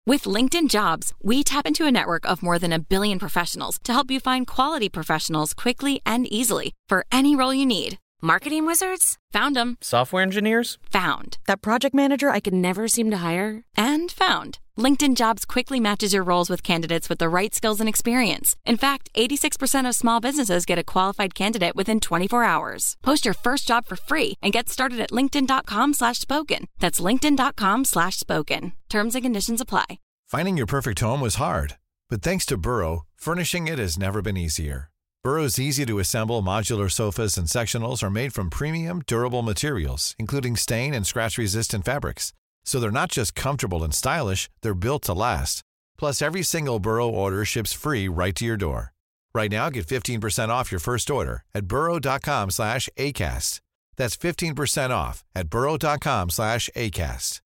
With LinkedIn Jobs, we tap into a network of more than 1 billion professionals to help you find quality professionals quickly and easily for any role you need. Marketing wizards? Found them. Software engineers? Found. That project manager I could never seem to hire? And found. LinkedIn Jobs quickly matches your roles with candidates with the right skills and experience. In fact, 86% of small businesses get a qualified candidate within 24 hours. Post your first job for free and get started at linkedin.com/spoken. That's linkedin.com/spoken. Terms and conditions apply. Finding your perfect home was hard, but thanks to Burrow, furnishing it has never been easier. Burrow's easy-to-assemble modular sofas and sectionals are made from premium, durable materials, including stain and scratch-resistant fabrics. So they're not just comfortable and stylish, they're built to last. Plus, every single Burrow order ships free right to your door. Right now, get 15% off your first order at burrow.com/ACAST. That's 15% off at burrow.com/ACAST.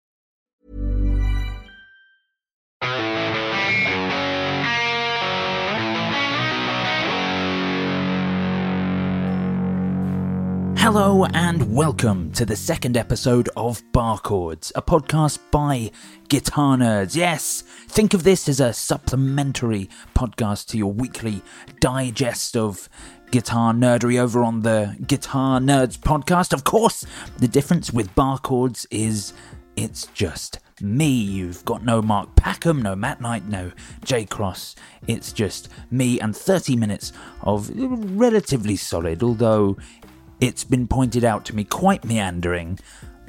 Hello and welcome to the second episode of Barchords, a podcast by guitar nerds. Yes, think of this as a supplementary podcast to your weekly digest of guitar nerdery over on the Guitar Nerds podcast. Of course, the difference with Barchords is it's just me. You've got no Mark Packham, no Matt Knight, no Jay Cross. It's just me and 30 minutes of relatively solid, although it's been pointed out to me quite meandering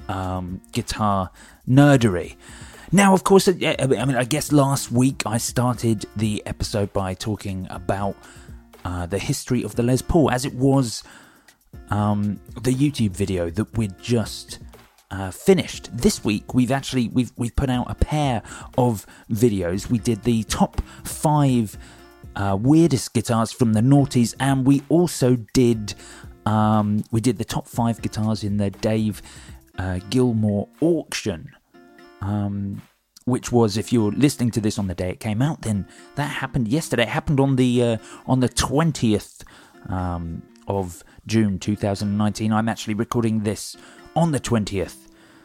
guitar nerdery. Now, of course, I guess last week I started the episode by talking about the history of the Les Paul, as it was the YouTube video that we'd just finished. This week we've put out a pair of videos. We did the top 5 weirdest guitars from the noughties, and we also did the top 5 guitars in the Dave Gilmour auction, which was, if you're listening to this on the day it came out, then that happened yesterday. It happened on the 20th of June 2019. I'm actually recording this on the 20th,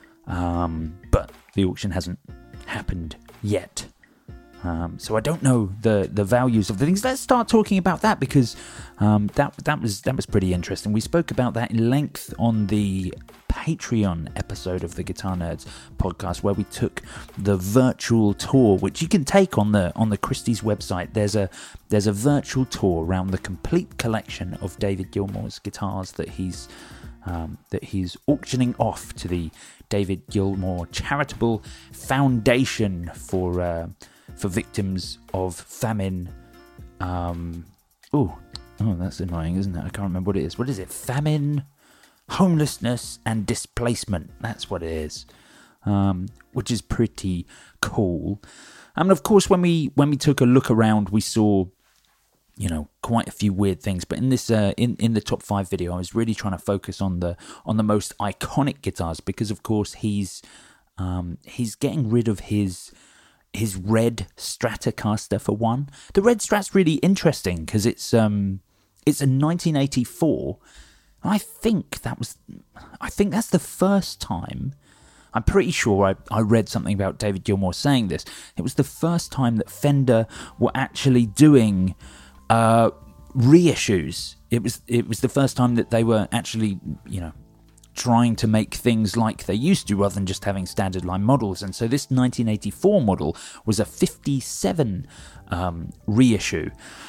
but the auction hasn't happened yet. So I don't know the values of the things. Let's start talking about that, because that was pretty interesting. We spoke about that in length on the Patreon episode of the Guitar Nerds podcast, where we took the virtual tour, which you can take on the Christie's website. There's a virtual tour around the complete collection of David Gilmour's guitars that he's auctioning off to the David Gilmour Charitable Foundation for victims of famine. Oh, that's annoying, isn't it? I can't remember what it is. What is it? Famine, homelessness, and displacement. That's what it is. Which is pretty cool. And of course, when we took a look around, we saw, quite a few weird things. But in this in the top 5 video, I was really trying to focus on the most iconic guitars, because of course he's getting rid of his red Stratocaster for one. The red Strat's really interesting because it's a 1984. I think that's the first time. I'm pretty sure I read something about David Gilmour saying this. It was the first time that Fender were actually doing reissues. It was the first time that they were actually, trying to make things like they used to, rather than just having standard line models. And so this 1984 model was a 57 reissue.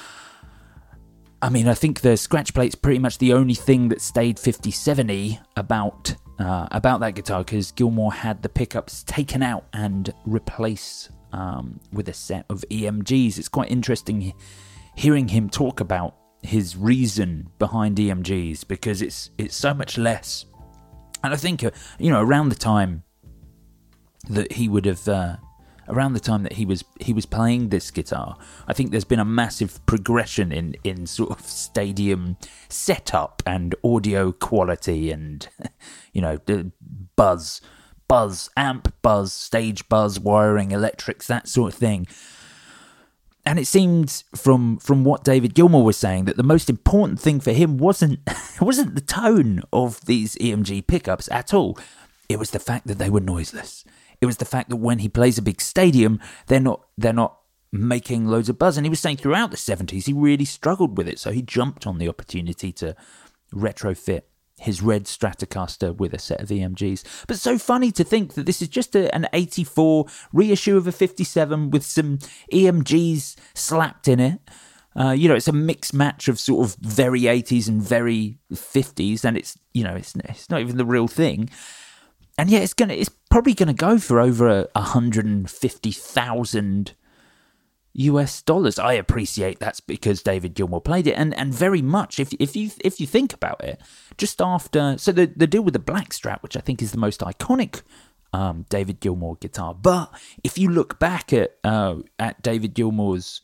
I mean, I think the scratch plate's pretty much the only thing that stayed 57-y about that guitar, because Gilmour had the pickups taken out and replaced with a set of EMGs. It's quite interesting hearing him talk about his reason behind EMGs, because it's so much less. And I think, around the time that he would have, around the time that he was playing this guitar, I think there's been a massive progression in sort of stadium setup and audio quality, and the buzz, amp buzz, stage buzz, wiring, electrics, that sort of thing. And it seemed from what David Gilmour was saying that the most important thing for him wasn't the tone of these EMG pickups at all. It was the fact that they were noiseless. It was the fact that when he plays a big stadium, they're not making loads of buzz. And he was saying throughout the 70s, he really struggled with it. So he jumped on the opportunity to retrofit his red Stratocaster with a set of EMGs. But so funny to think that this is just an 84 reissue of a 57 with some EMGs slapped in it. It's a mixed match of sort of very 80s and very 50s, and it's not even the real thing. And yeah, it's probably gonna go for over $150,000 US. I appreciate that's because David Gilmour played it, and very much if you think about it, just after the deal with the Blackstrat, which I think is the most iconic David Gilmour guitar. But if you look back at David Gilmour's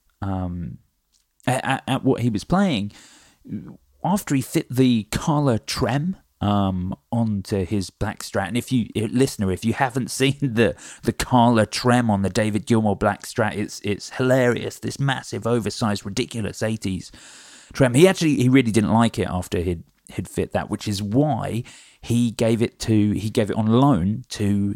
at what he was playing after he fit the Carla Trem onto his Blackstrat, and if you haven't seen the Carla Trem on the David Gilmour Blackstrat, it's hilarious. This massive, oversized, ridiculous 80s Trem. He really didn't like it after he'd fit that, which is why he gave it on loan to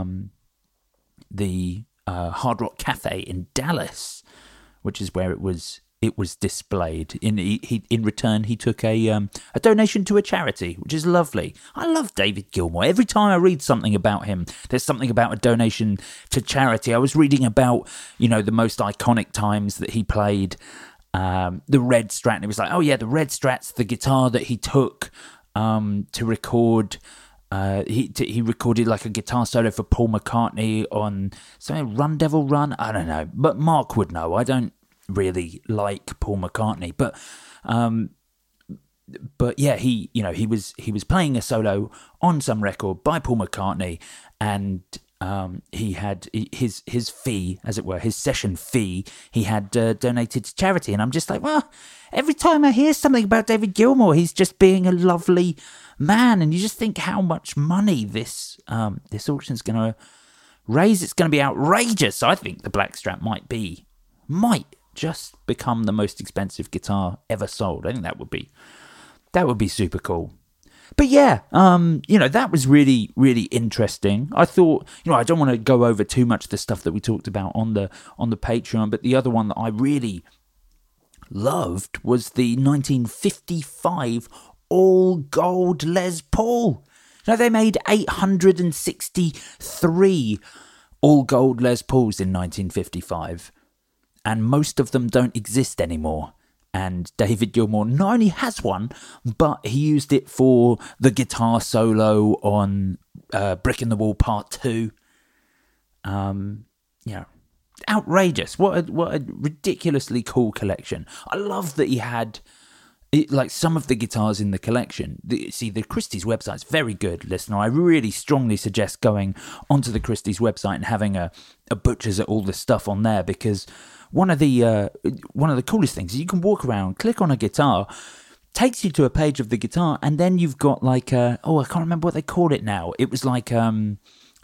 the Hard Rock Cafe in Dallas, which is where it was displayed. In return, he took a donation to a charity, which is lovely. I love David Gilmour. Every time I read something about him, there's something about a donation to charity. I was reading about, the most iconic times that he played the Red Strat, and it was like, oh yeah, the Red Strat's the guitar that he took to record. He recorded like a guitar solo for Paul McCartney on something, Run Devil Run. I don't know, but Mark would know. I don't really like Paul McCartney, but yeah, he was playing a solo on some record by Paul McCartney, and he had his fee, as it were, his session fee, he had donated to charity. And I'm just like, well, every time I hear something about David Gilmour, he's just being a lovely man, and you just think how much money this auction's going to raise. It's going to be outrageous. I think the Blackstrat might just become the most expensive guitar ever sold. I think that would be super cool. But yeah, that was really, really interesting. I thought, I don't want to go over too much of the stuff that we talked about on the Patreon, but the other one that I really loved was the 1955 all gold Les Paul. They made 863 all gold Les Pauls in 1955. And most of them don't exist anymore. And David Gilmour not only has one, but he used it for the guitar solo on Brick in the Wall Part 2. Outrageous. What a ridiculously cool collection. I love that he had some of the guitars in the collection. The Christie's website's very good, listener. I really strongly suggest going onto the Christie's website and having a butcher's at all the stuff on there, because one of the coolest things is you can walk around, click on a guitar, takes you to a page of the guitar, and then you've got I can't remember what they called it now. It was like an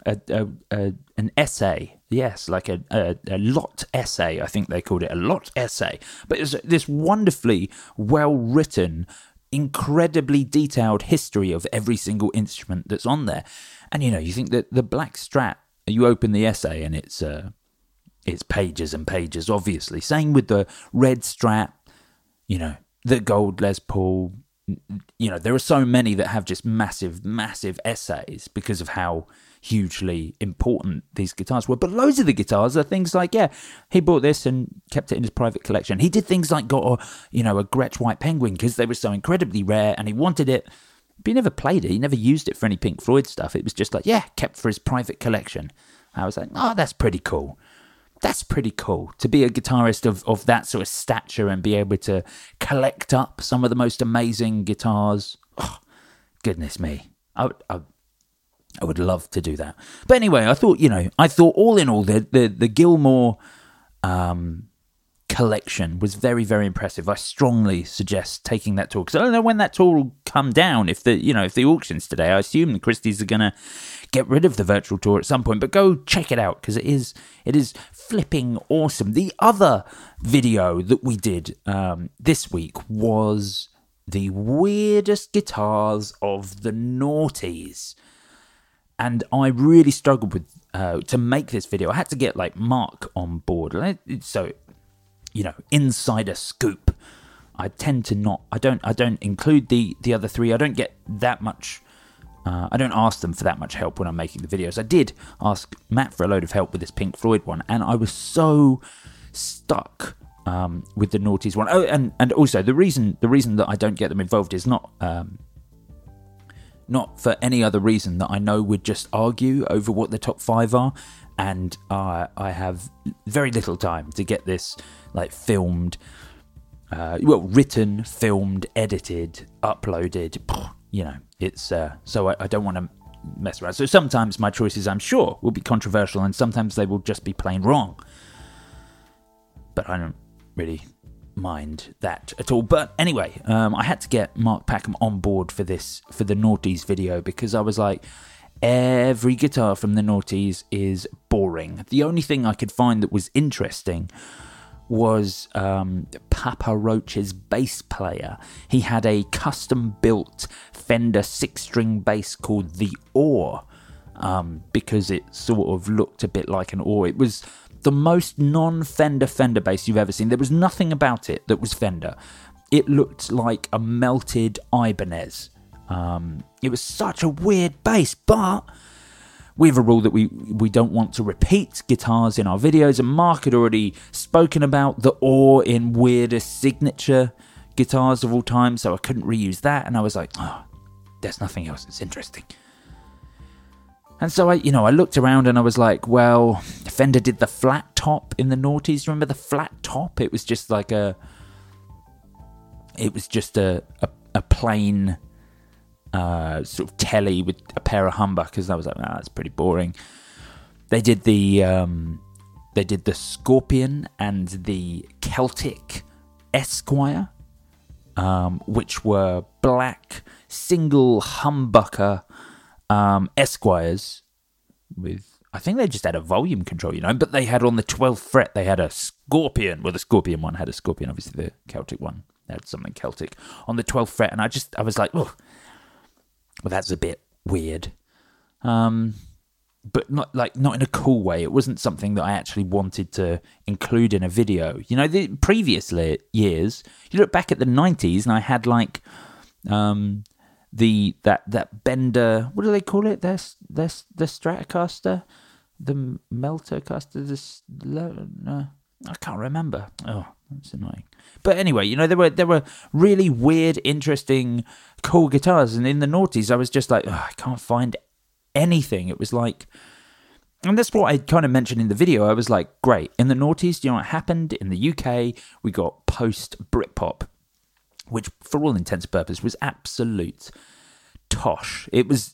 essay, yes, like a lot essay. I think they called it a lot essay. But it's this wonderfully well written, incredibly detailed history of every single instrument that's on there. And you think that the Black Strat, you open the essay and it's pages and pages, obviously. Same with the Red Strat, the gold Les Paul. There are so many that have just massive, massive essays because of how hugely important these guitars were. But loads of the guitars are things like, he bought this and kept it in his private collection. He did things like got a Gretsch White Penguin because they were so incredibly rare and he wanted it, but he never played it. He never used it for any Pink Floyd stuff. It was just kept for his private collection. I was like, oh, that's pretty cool. That's pretty cool to be a guitarist of that sort of stature and be able to collect up some of the most amazing guitars. Oh, goodness me. I would love to do that. But anyway, I thought all in all, the Gilmour collection was very, very impressive. I strongly suggest taking that tour, because I don't know when that tour will come down. If the auction's today, I assume the Christie's are going to get rid of the virtual tour at some point, but go check it out, because it is flipping awesome. The other video that we did this week was the weirdest guitars of the noughties. And I really struggled with to make this video. I had to get like Mark on board. So, insider scoop. I tend to not. I don't include the other three. I don't get that much. I don't ask them for that much help when I'm making the videos. I did ask Matt for a load of help with this Pink Floyd one, and I was so stuck with the Naughties one. Oh, and also the reason that I don't get them involved is not for any other reason that I know we'd just argue over what the top 5 are, and I have very little time to get this like filmed, written, filmed, edited, uploaded. It's so I don't want to mess around. So sometimes my choices, I'm sure, will be controversial, and sometimes they will just be plain wrong. But I don't really mind that at all. But anyway, I had to get Mark Packham on board for the Naughties video, because I was like, every guitar from the Naughties is boring. The only thing I could find that was interesting was Papa Roach's bass player. He had a custom-built Fender 6-string bass called the Ore, because it sort of looked a bit like an Ore. It was the most non-Fender bass you've ever seen. There was nothing about it that was Fender. It looked like a melted Ibanez. It was such a weird bass, but we have a rule that we don't want to repeat guitars in our videos, and Mark had already spoken about the Ore in weirdest signature guitars of all time, so I couldn't reuse that, and I was like, there's nothing else that's interesting. And so I looked around and I was like, well, Fender did the flat top in the Naughties. Remember the flat top? It was just like a plain sort of telly with a pair of humbuckers. I was like, that's pretty boring. They did the Scorpion and the Celtic Esquire, which were black single humbucker Esquires with, I think they just had a volume control, but they had on the 12th fret, they had a Scorpion. Well, the Scorpion one had a Scorpion, obviously the Celtic one had something Celtic on the 12th fret, and I was like, oh, well, that's a bit weird. But not in a cool way. It wasn't something that I actually wanted to include in a video. The previous years, you look back at the 90s, and I had like that Bender, what do they call it? The Stratocaster, the Meltercaster. I can't remember. Oh, that's annoying. But anyway, there were really weird, interesting, cool guitars, and in the Naughties, I was just like, I can't find anything. It was like, and that's what I kind of mentioned in the video. I was like, great. In the Naughties, do you know what happened? In the UK, we got post-Britpop, which, for all intents and purposes, was absolute tosh. It was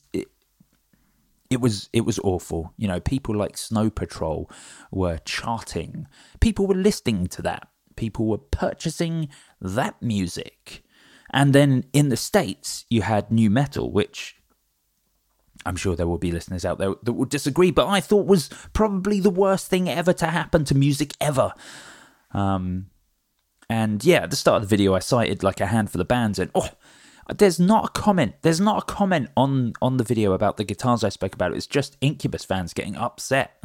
awful. People like Snow Patrol were charting. People were listening to that. People were purchasing that music. And then in the States, you had nu metal, which I'm sure there will be listeners out there that will disagree, but I thought was probably the worst thing ever to happen to music ever. And yeah, at the start of the video, I cited like a handful of bands, and there's not a comment on the video about the guitars I spoke about. It's just Incubus fans getting upset.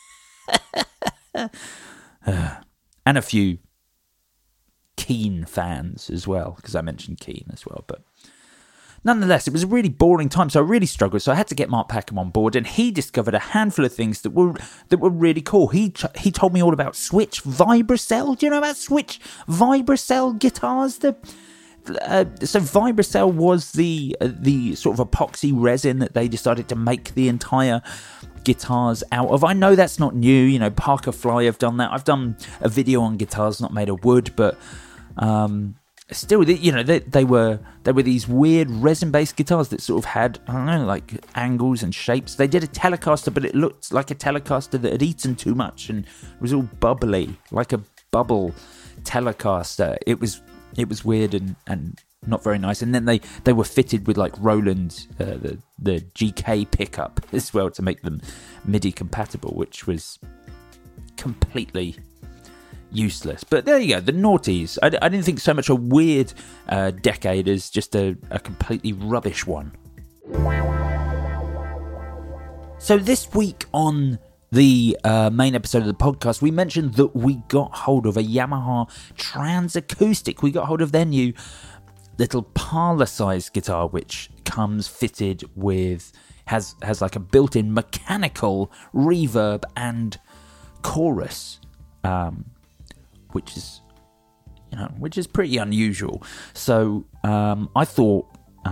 And a few Keane fans as well, because I mentioned Keane as well. But nonetheless, it was a really boring time, so I really struggled. So I had to get Mark Packham on board, and he discovered a handful of things that were really cool. He told me all about Switch Vibracell. Do you know about Switch Vibracell guitars? So Vibracell was the sort of epoxy resin that they decided to make the entire guitars out of. I know that's not new. Parker Fly have done that. I've done a video on guitars not made of wood, but still, they were these weird resin-based guitars that sort of had, I don't know, like angles and shapes. They did a Telecaster, but it looked like a Telecaster that had eaten too much and was all bubbly, like a bubble Telecaster. It was weird and not very nice. And then they were fitted with like Roland, the GK pickup as well to make them MIDI compatible, which was completely useless. But there you go, the Naughties. I didn't think so much a weird decade as just a completely rubbish one. So this week on the main episode of the podcast, we mentioned that we got hold of a Yamaha Transacoustic. We got hold of their new little parlour-sized guitar, which comes fitted with, has like a built-in mechanical reverb and chorus, which is pretty unusual. So I thought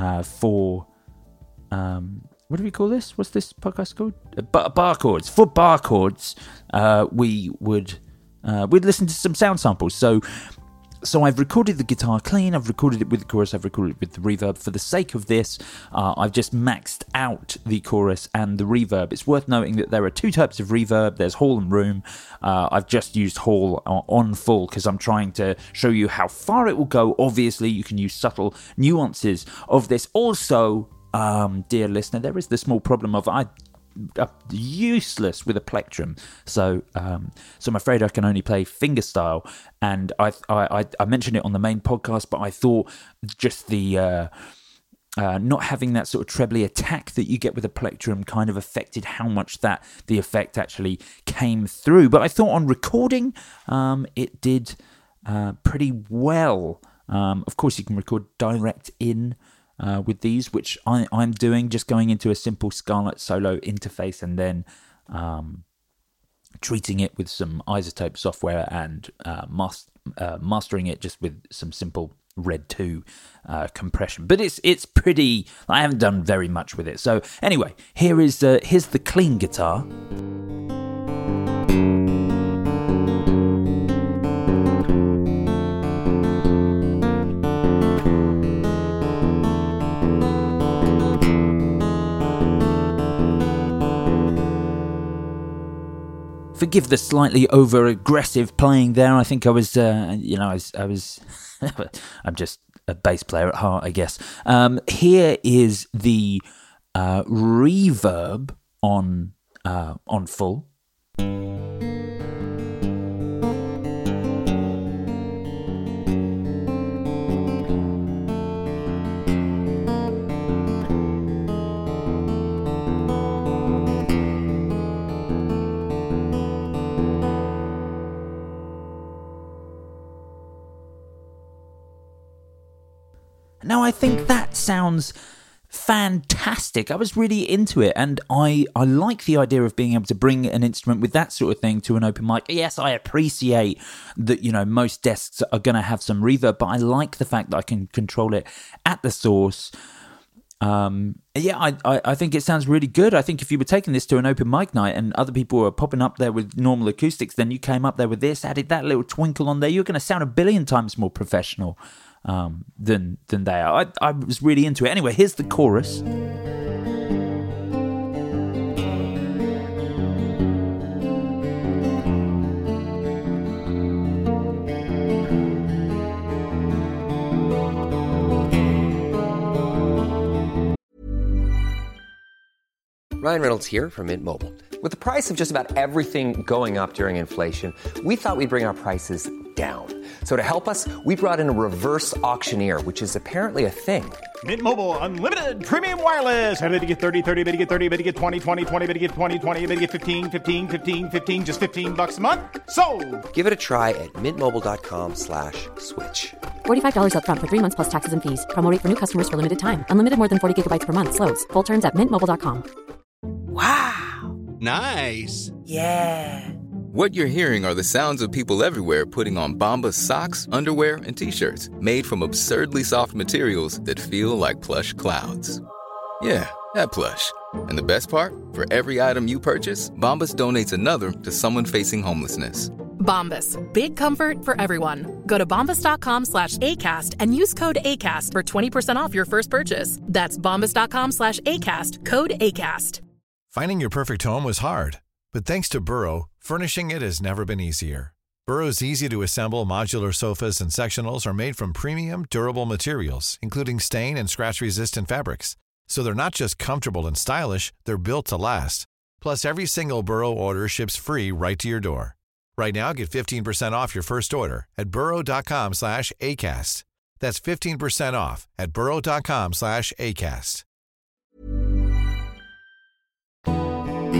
what do we call this? What's this podcast called? Barchords. For Barchords, we'd listen to some sound samples. So I've recorded the guitar clean, I've recorded it with the chorus, I've recorded it with the reverb. For the sake of this, I've just maxed out the chorus and the reverb. It's worth noting that there are two types of reverb. There's hall and room. I've just used hall on full because I'm trying to show you how far it will go. Obviously, you can use subtle nuances of this. Also, dear listener, there is the small problem of I'm useless with a plectrum, so I'm afraid I can only play fingerstyle. And I mentioned it on the main podcast, but I thought just the not having that sort of trebly attack that you get with a plectrum kind of affected how much that the effect actually came through. But I thought on recording, it did pretty well. Of course, you can record direct in with these, which I'm doing, just going into a simple Scarlett Solo interface and then treating it with some isotope software and mastering it just with some simple Red 2 compression. But it's pretty, I haven't done very much with it. So anyway, here's the clean guitar. Forgive the slightly over-aggressive playing there. I think I was, I was I'm just a bass player at heart, I guess. Here is the reverb on full. Now, I think that sounds fantastic. I was really into it, and I like the idea of being able to bring an instrument with that sort of thing to an open mic. Yes, I appreciate that, most desks are going to have some reverb, but I like the fact that I can control it at the source. I think it sounds really good. I think if you were taking this to an open mic night and other people were popping up there with normal acoustics, then you came up there with this, added that little twinkle on there, you're going to sound a billion times more professional than they are. I was really into it. Anyway, here's the chorus. Ryan Reynolds here from Mint Mobile. With the price of just about everything going up during inflation, we thought we'd bring our prices down. So to help us, we brought in a reverse auctioneer, which is apparently a thing. Mint Mobile Unlimited Premium Wireless. How to get 30, 30, bit to get 30, bit to get 20, 20, 20, bit to get 20, 20, bit to get 15, 15, 15, 15, just $15 a month? Sold! Give it a try at mintmobile.com/switch. $45 up front for 3 months plus taxes and fees. Promo rate for new customers for limited time. Unlimited more than 40 gigabytes per month. Slows full terms at mintmobile.com. Wow. Nice. Yeah. What you're hearing are the sounds of people everywhere putting on Bombas socks, underwear, and T-shirts made from absurdly soft materials that feel like plush clouds. Yeah, that plush. And the best part? For every item you purchase, Bombas donates another to someone facing homelessness. Bombas. Big comfort for everyone. Go to bombas.com/ACAST and use code ACAST for 20% off your first purchase. That's bombas.com/ACAST. Code ACAST. Finding your perfect home was hard, but thanks to Burrow, furnishing it has never been easier. Burrow's easy-to-assemble modular sofas and sectionals are made from premium, durable materials, including stain and scratch-resistant fabrics. So they're not just comfortable and stylish, they're built to last. Plus, every single Burrow order ships free right to your door. Right now, get 15% off your first order at burrow.com/ACAST. That's 15% off at burrow.com/ACAST.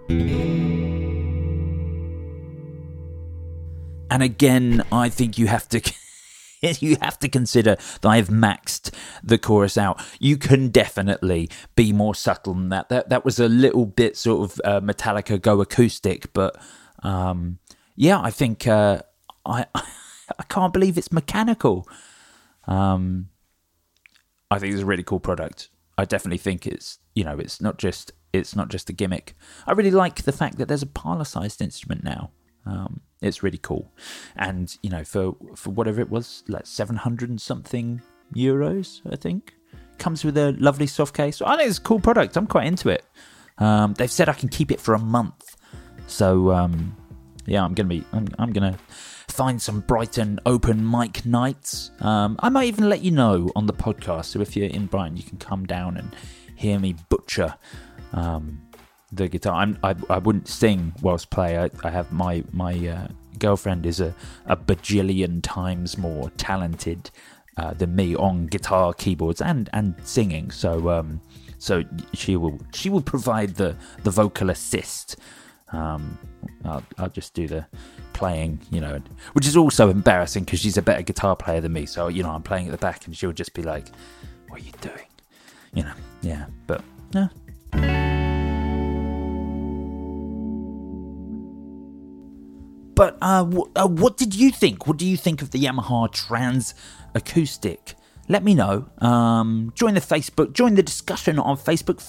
And again, I think you have to consider that I've maxed the chorus out. You can definitely be more subtle than that. That was a little bit sort of Metallica go acoustic, but yeah, I think I can't believe it's mechanical. I think it's a really cool product. I definitely think it's not just a gimmick. I really like the fact that there's a parlor-sized instrument now. It's really cool, and for whatever it was, like 700 and something euros, I think, comes with a lovely soft case. I think it's a cool product. I'm quite into it. They've said I can keep it for a month, so yeah, I'm gonna find some Brighton open mic nights. I might even let you know on the podcast. So if you're in Brighton, you can come down and hear me butcher the guitar. I wouldn't sing whilst play. I have my girlfriend is a bajillion times more talented than me on guitar, keyboards, and singing. So she will provide the vocal assist. I'll just do the playing, which is also embarrassing because she's a better guitar player than me. So I'm playing at the back, and she'll just be like, "What are you doing?" Yeah, but yeah. But what did you think? What do you think of the Yamaha Trans Acoustic? Let me know. Join the discussion on Facebook,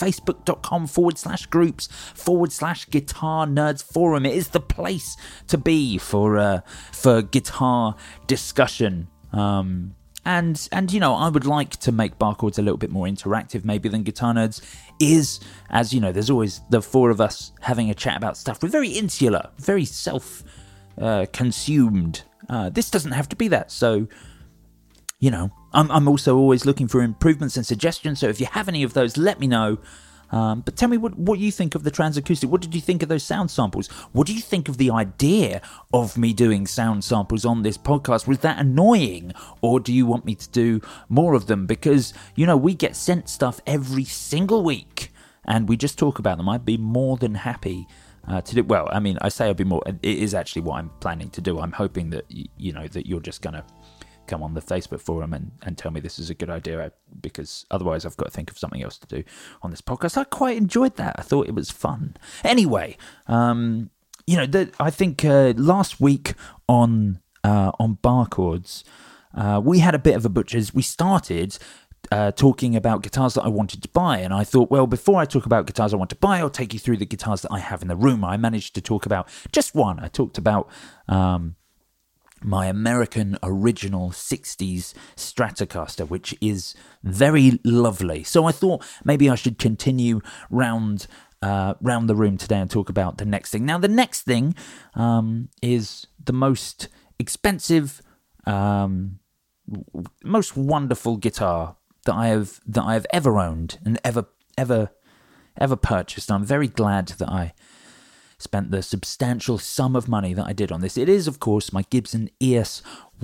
facebook.com/groups/Guitar Nerds Forum. It is the place to be for guitar discussion. And I would like to make Barchords a little bit more interactive maybe than Guitar Nerds is. As there's always the four of us having a chat about stuff. We're very insular, very consumed. This doesn't have to be that. So, I'm also always looking for improvements and suggestions. So if you have any of those, let me know. But tell me what you think of the Trans Acoustic. What did you think of those sound samples? What do you think of the idea of me doing sound samples on this podcast? Was that annoying? Or do you want me to do more of them? Because, we get sent stuff every single week and we just talk about them. I'd be more than happy to do. Well, I mean, I say I'd be more. It is actually what I'm planning to do. I'm hoping that, that you're just going to come on the Facebook forum and tell me this is a good idea, because otherwise I've got to think of something else to do on this podcast. I quite enjoyed that. I thought it was fun. Anyway, I think last week on Barchords, we had a bit of a butcher's. We started talking about guitars that I wanted to buy, and I thought, well, before I talk about guitars I want to buy, I'll take you through the guitars that I have in the room. I managed to talk about just one. I talked about my American original 60s Stratocaster, which is very lovely. So I thought maybe I should continue round the room today and talk about the next thing. Now, the next thing is the most expensive, most wonderful guitar that I have ever owned and ever purchased. I'm very glad that I spent the substantial sum of money that I did on this. It is, of course, my Gibson ES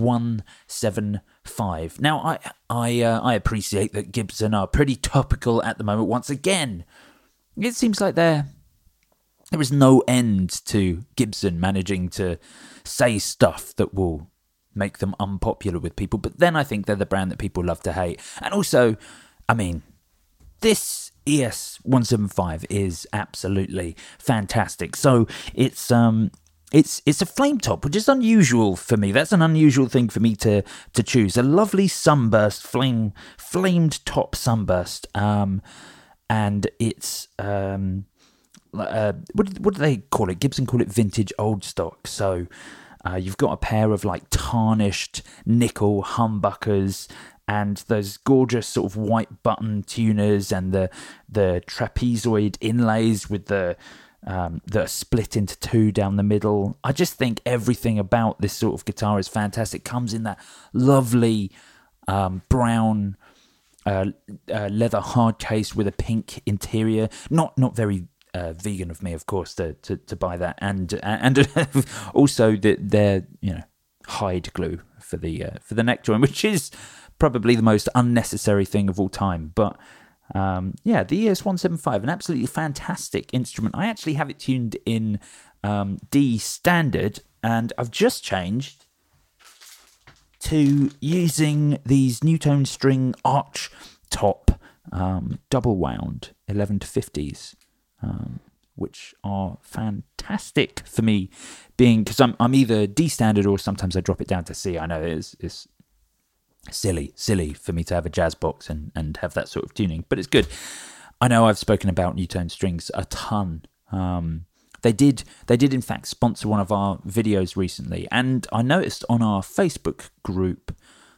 175. Now, I appreciate that Gibson are pretty topical at the moment. Once again, it seems like there is no end to Gibson managing to say stuff that will make them unpopular with people. But then I think they're the brand that people love to hate. And also, I mean, this ES 175 is absolutely fantastic. So it's a flame top, which is unusual for me. That's an unusual thing for me to choose. A lovely sunburst, flamed top sunburst. And it's what do they call it? Gibson call it vintage old stock. So you've got a pair of like tarnished nickel humbuckers and those gorgeous sort of white button tuners and the trapezoid inlays with the split into two down the middle. I just think everything about this sort of guitar is fantastic. Comes in that lovely brown leather hard case with a pink interior. Not very vegan of me, of course, to buy that, and also their hide glue for the neck joint, which is probably the most unnecessary thing of all time. But The ES175, an absolutely fantastic instrument. I actually have it tuned in D standard, and I've just changed to using these Newtone string arch top double wound 11 to 50s, which are fantastic for me, because I'm either D standard or sometimes I drop it down to C. I know it's silly for me to have a jazz box and have that sort of tuning, but it's good. I know I've spoken about Newtone strings a ton. They did in fact sponsor one of our videos recently, and I noticed on our Facebook group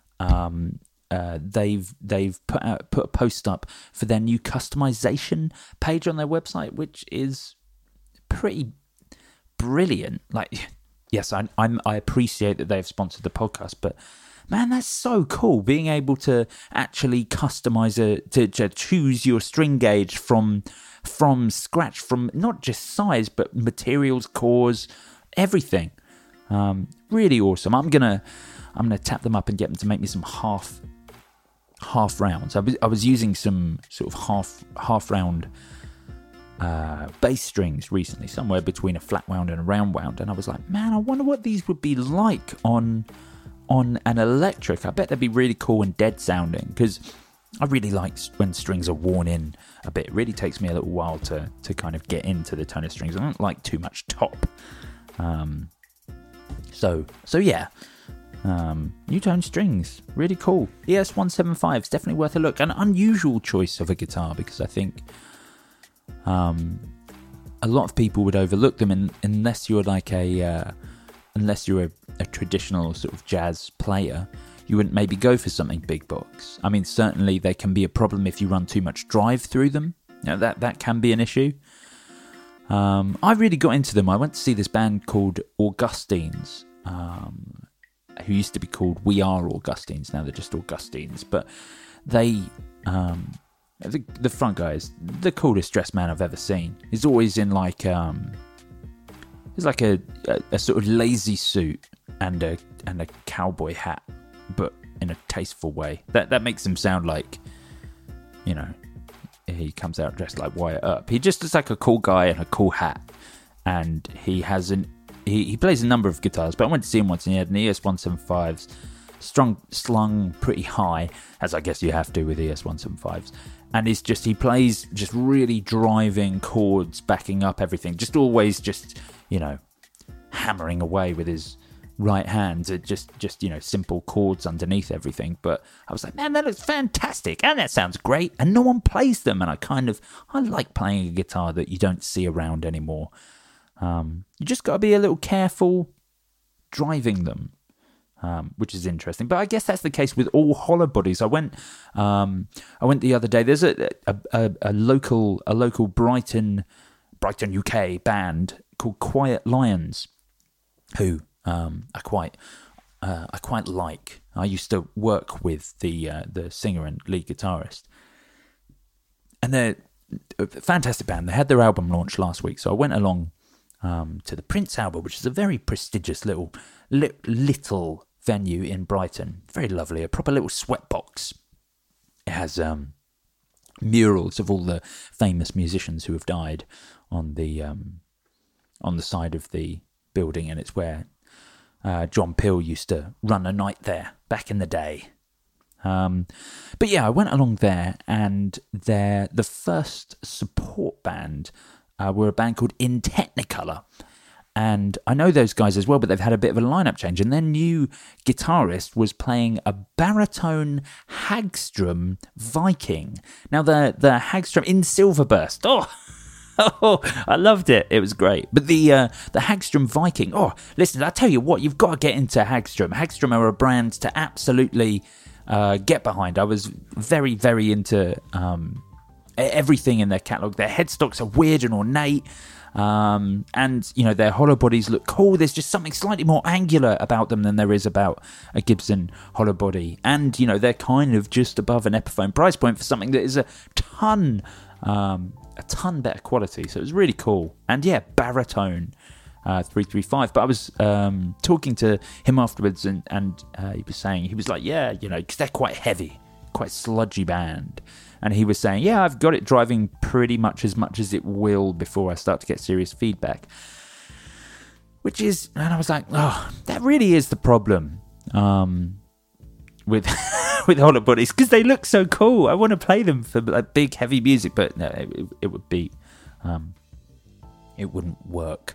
they've put a post up for their new customization page on their website, which is pretty brilliant. Like, yes, I appreciate that they've sponsored the podcast, but man, that's so cool, being able to actually customize to choose your string gauge from scratch, from not just size but materials, cores, everything. Really awesome. I'm gonna tap them up and get them to make me some half rounds. I was using some sort of half round bass strings recently, somewhere between a flat wound and a round wound, and I was like, man, I wonder what these would be like on an electric. I bet they'd be really cool and dead sounding, because I really like when strings are worn in a bit. It really takes me a little while to kind of get into the tone of strings. I don't like too much top. So yeah. Newtone strings, really cool. ES175 is definitely worth a look. An unusual choice of a guitar, because I think a lot of people would overlook them unless you're like a traditional sort of jazz player. You wouldn't maybe go for something big box. I mean, certainly they can be a problem if you run too much drive through them. You know, that can be an issue. I really got into them. I went to see this band called Augustines, who used to be called We Are Augustines. Now they're just Augustines. But they, the front guy is the coolest dressed man I've ever seen. He's always in like, it's like a sort of lazy suit and a cowboy hat, but in a tasteful way. That makes him sound like, you know, he comes out dressed like Wyatt Earp. He just is like a cool guy in a cool hat, and he has he plays a number of guitars. But I went to see him once, and he had an ES175s slung pretty high, as I guess you have to with ES175s. And he plays just really driving chords, backing up everything, just always just, you know, hammering away with his right hand at just you know, simple chords underneath everything. But I was like, man, that looks fantastic, and that sounds great, and no one plays them. And I like playing a guitar that you don't see around anymore. You just got to be a little careful driving them, which is interesting. But I guess that's the case with all hollow bodies. I went the other day. There's a local Brighton UK band called Quiet Lions, who I quite like. I used to work with the singer and lead guitarist, and they're a fantastic band. They had their album launch last week, so I went along to the Prince album, which is a very prestigious little venue in Brighton. Very lovely, a proper little sweatbox. It has murals of all the famous musicians who have died on the side of the building, and it's where John Peel used to run a night there back in the day. But yeah, I went along there, and the first support band were a band called In Technicolor. And I know those guys as well, but they've had a bit of a lineup change. And their new guitarist was playing a baritone Hagstrom Viking. Now, the Hagstrom in Silverburst. Oh, I loved it. It was great. But the Hagstrom Viking. Oh, listen, I tell you what, you've got to get into Hagstrom. Hagstrom are a brand to absolutely get behind. I was very, very into everything in their catalogue. Their headstocks are weird and ornate. And, you know, their hollow bodies look cool. There's just something slightly more angular about them than there is about a Gibson hollow body. And, you know, they're kind of just above an Epiphone price point for something that is a ton better quality. So it was really cool. And yeah, baritone 335. But I was talking to him afterwards, and he was saying, he was like, yeah, you know, because they're quite heavy, quite sludgy band. And he was saying, yeah, I've got it driving pretty much as it will before I start to get serious feedback. Which is, and I was like, oh, that really is the problem with with Holobodies, because they look so cool. I want to play them for like big, heavy music, but no, it would be, it wouldn't work.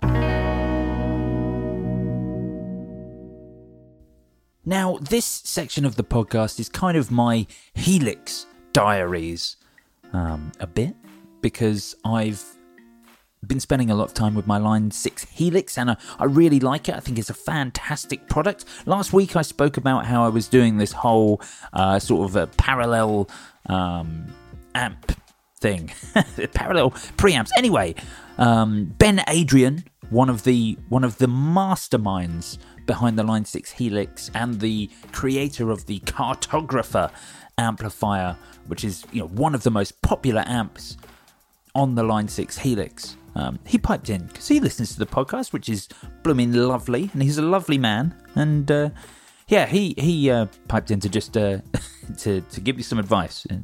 Now, this section of the podcast is kind of my Helix diaries, a bit, because I've been spending a lot of time with my Line 6 Helix, and I really like it. I think it's a fantastic product. Last week I spoke about how I was doing this whole sort of a parallel amp thing. Parallel preamps. Anyway, Ben Adrian, one of the masterminds behind the Line 6 Helix and the creator of the Cartographer amplifier, which is, you know, one of the most popular amps on the Line 6 Helix. He piped in because he listens to the podcast, which is blooming lovely, and he's a lovely man. And he piped in to just to give me some advice and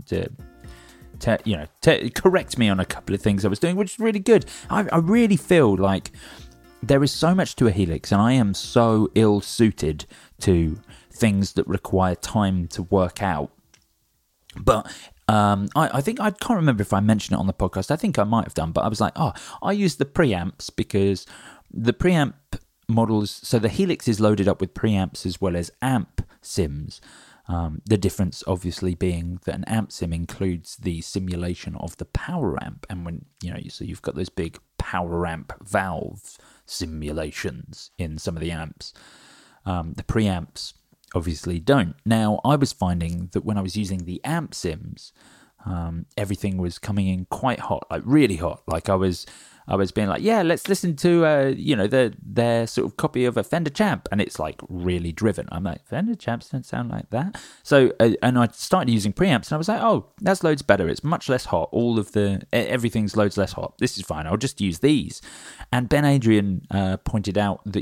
to correct me on a couple of things I was doing, which is really good. I really feel like there is so much to a Helix, and I am so ill-suited to things that require time to work out. But I think, I can't remember if I mentioned it on the podcast. I think I might have done, but I was like, I use the preamps because the preamp models, so the Helix is loaded up with preamps as well as amp sims. The difference obviously being that an amp sim includes the simulation of the power amp, and when so you've got those big power amp valve simulations in some of the amps. The preamps obviously don't. Now, I was finding that when I was using the amp sims, everything was coming in quite hot, like really hot. Like I was being like, yeah, let's listen to their sort of copy of a Fender Champ, and it's like really driven. I'm like, Fender Champs don't sound like that. So and I started using preamps, and I was like, oh, that's loads better. It's much less hot. Everything's loads less hot. This is fine. I'll just use these. And Ben Adrian pointed out that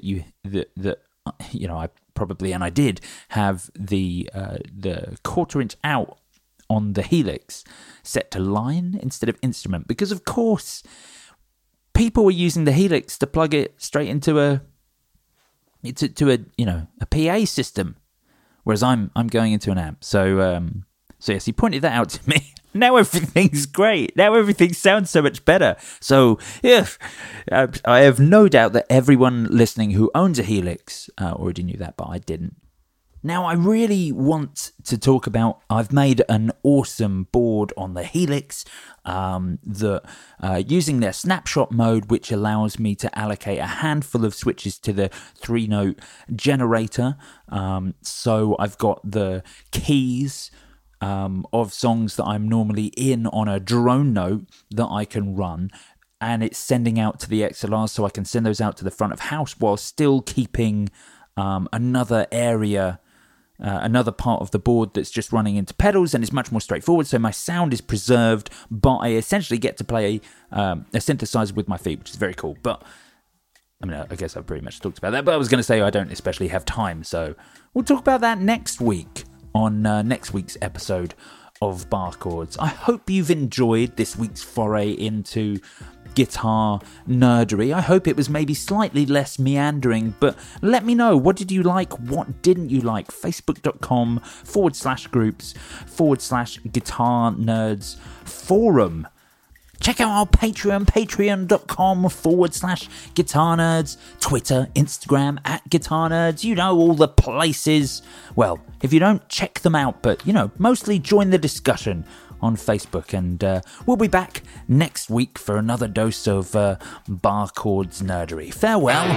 I probably, and I did, have the 1/4 inch out on the Helix set to line instead of instrument, because of course people were using the Helix to plug it straight into a PA system, whereas I'm going into an amp. So yes, he pointed that out to me. Now everything's great. Now everything sounds so much better. So, yeah, I have no doubt that everyone listening who owns a Helix already knew that, but I didn't. Now, I really want to talk about, I've made an awesome board on the Helix using their snapshot mode, which allows me to allocate a handful of switches to the 3-note generator. So I've got the keys of songs that I'm normally in on a drone note that I can run, and it's sending out to the XLR, so I can send those out to the front of house while still keeping another area, another part of the board that's just running into pedals, and it's much more straightforward, so my sound is preserved, but I essentially get to play a synthesizer with my feet, which is very cool. But I mean, I guess I've pretty much talked about that, but I was going to say I don't especially have time, so we'll talk about that next week on next week's episode of Barchords. I hope you've enjoyed this week's foray into guitar nerdery. I hope it was maybe slightly less meandering, but let me know, what did you like, what didn't you like? Facebook.com/groups/guitar nerds forum. Check out our Patreon, patreon.com/guitar nerds, Twitter, Instagram @guitar nerds, all the places. Well, if you don't, check them out, but mostly join the discussion on Facebook, and we'll be back next week for another dose of Barchords nerdery. Farewell.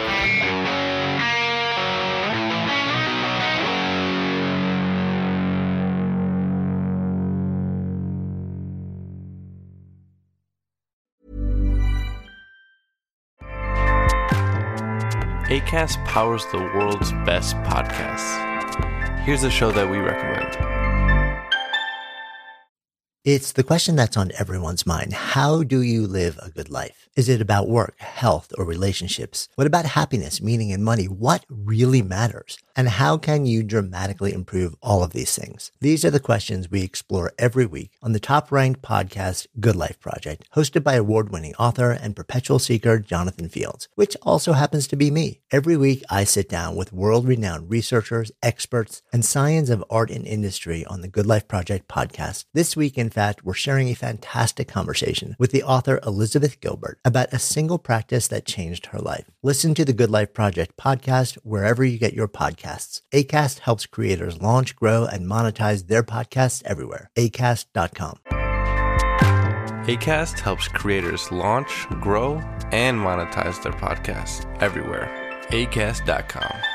Acast powers the world's best podcasts. Here's a show that we recommend. It's the question that's on everyone's mind. How do you live a good life? Is it about work, health, or relationships? What about happiness, meaning, and money? What really matters? And how can you dramatically improve all of these things? These are the questions we explore every week on the top-ranked podcast, Good Life Project, hosted by award-winning author and perpetual seeker Jonathan Fields, which also happens to be me. Every week, I sit down with world-renowned researchers, experts, and science of art and industry on the Good Life Project podcast. This week, in fact, we're sharing a fantastic conversation with the author Elizabeth Gilbert about a single practice that changed her life. Listen to the Good Life Project podcast wherever you get your podcasts. Acast helps creators launch, grow, and monetize their podcasts everywhere. Acast.com. Acast helps creators launch, grow, and monetize their podcasts everywhere. Acast.com.